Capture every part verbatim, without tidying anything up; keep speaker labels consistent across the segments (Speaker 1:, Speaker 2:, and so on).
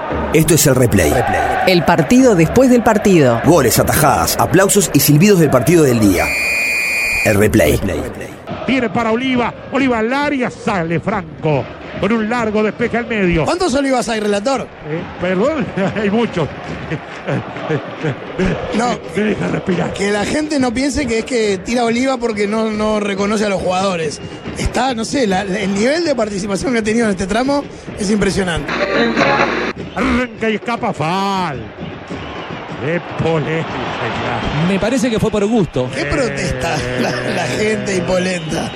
Speaker 1: Esto es el replay.
Speaker 2: El partido después del partido.
Speaker 1: Goles, atajadas, aplausos y silbidos del partido del día. El replay.
Speaker 3: Viene para Oliva, Oliva al área, sale Franco con un largo despeje al medio.
Speaker 4: ¿Cuántos Olivas hay, relator?
Speaker 3: Eh, perdón, hay muchos.
Speaker 4: No,
Speaker 3: Se deja respirar.
Speaker 4: que la gente no piense que es que tira Oliva porque no, no reconoce a los jugadores. Está, no sé, la, el nivel de participación que ha tenido en este tramo es impresionante.
Speaker 3: Arranca y escapa Fal. De Polenta.
Speaker 5: Me parece que fue por gusto.
Speaker 4: ¿Qué protesta la, la gente y Polenta?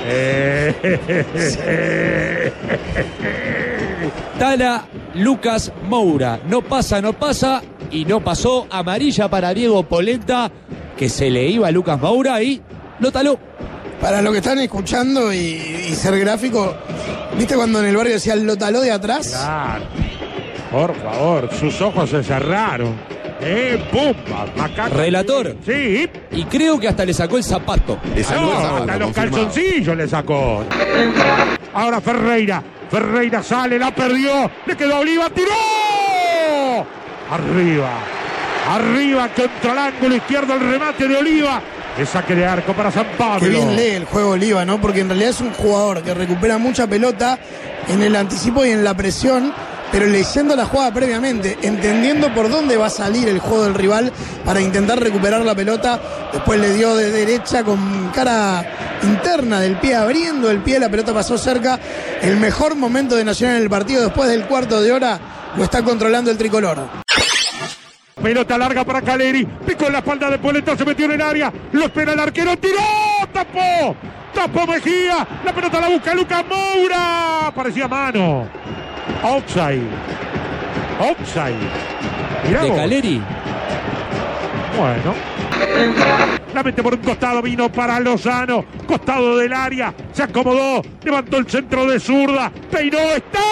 Speaker 5: Tala Lucas Moura. No pasa, no pasa. Y no pasó. Amarilla para Diego Polenta, que se le iba a Lucas Moura y lo taló.
Speaker 4: Para los que están escuchando y, y ser gráfico, ¿viste cuando en el barrio decían lo taló de atrás?
Speaker 3: Claro. Por favor, sus ojos se cerraron. ¡Eh, pumba! Macaca.
Speaker 5: Relator.
Speaker 3: Sí.
Speaker 5: Y creo que hasta le sacó el zapato.
Speaker 3: No, hasta los calzoncillos le sacó. Ahora Ferreira. Ferreira sale, la perdió. Le quedó Oliva, tiró. Arriba. Arriba contra el ángulo izquierdo el remate de Oliva. El saque de arco para San Pablo.
Speaker 4: Qué bien lee el juego Oliva, ¿no? Porque en realidad es un jugador que recupera mucha pelota en el anticipo y en la presión, pero leyendo la jugada previamente, entendiendo por dónde va a salir el juego del rival para intentar recuperar la pelota. Después le dio de derecha con cara interna del pie, abriendo el pie, la pelota pasó cerca. El mejor momento de Nacional en el partido, después del cuarto de hora, lo está controlando el tricolor.
Speaker 3: Pelota larga para Caleri, picó en la espalda de Polenta, se metió en el área, lo espera el arquero, tiró, tapó, tapó Mejía, la pelota la busca Lucas Moura, parecía mano. Offside. Offside. Mirá
Speaker 5: ¿De
Speaker 3: vos.
Speaker 5: Caleri?
Speaker 3: Bueno. La mete por un costado, vino para Lozano. Costado del área. Se acomodó. Levantó el centro de zurda. Peinó. ¡Está!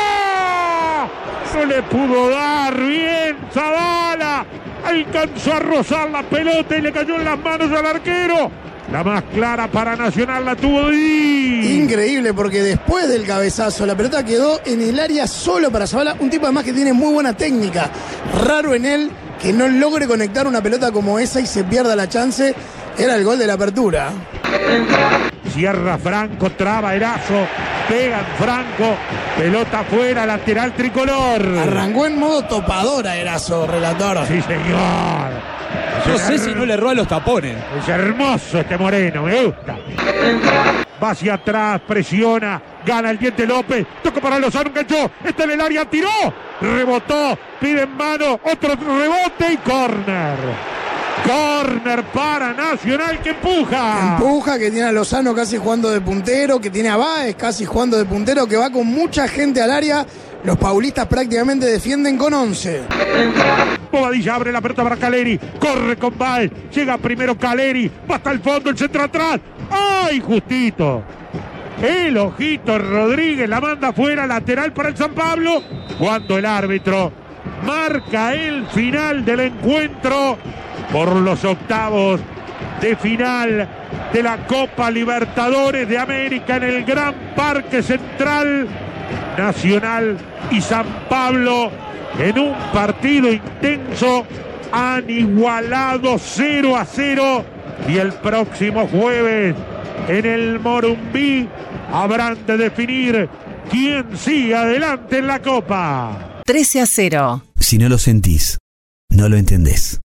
Speaker 3: No le pudo dar bien Zavala. Alcanzó a rozar la pelota y le cayó en las manos al arquero. La más clara para Nacional la tuvo Di.
Speaker 4: Increíble, porque después del cabezazo la pelota quedó en el área solo para Zavala, un tipo además que tiene muy buena técnica. Raro en él que no logre conectar una pelota como esa y se pierda la chance. Era el gol de la apertura.
Speaker 3: Cierra Franco, traba Erazo, pegan Franco, pelota afuera, lateral tricolor.
Speaker 4: Arrancó en modo topadora Erazo, relator.
Speaker 3: Sí, señor.
Speaker 5: No sé si no le erró a los tapones.
Speaker 3: Es hermoso este Moreno, me gusta. Va hacia atrás, presiona, gana el Diente López, toca para Lozano, enganchó, está en el área, tiró, rebotó, pide en mano, otro rebote y córner. Córner para Nacional que empuja.
Speaker 4: Empuja, que tiene a Lozano casi jugando de puntero, que tiene a Báez casi jugando de puntero, que va con mucha gente al área. Los paulistas prácticamente defienden con once.
Speaker 3: Bobadilla abre la pelota para Caleri, corre con Báez, llega primero Caleri, va hasta el fondo, el centro atrás. ¡Ay, justito! El ojito Rodríguez la manda afuera, lateral para el San Pablo. Cuando el árbitro marca el final del encuentro por los octavos de final de la Copa Libertadores de América en el Gran Parque Central. Nacional y San Pablo en un partido intenso han igualado cero a cero y el próximo jueves en el Morumbí habrán de definir quién sigue adelante en la Copa.
Speaker 2: trece a cero.
Speaker 1: Si no lo sentís, no lo entendés.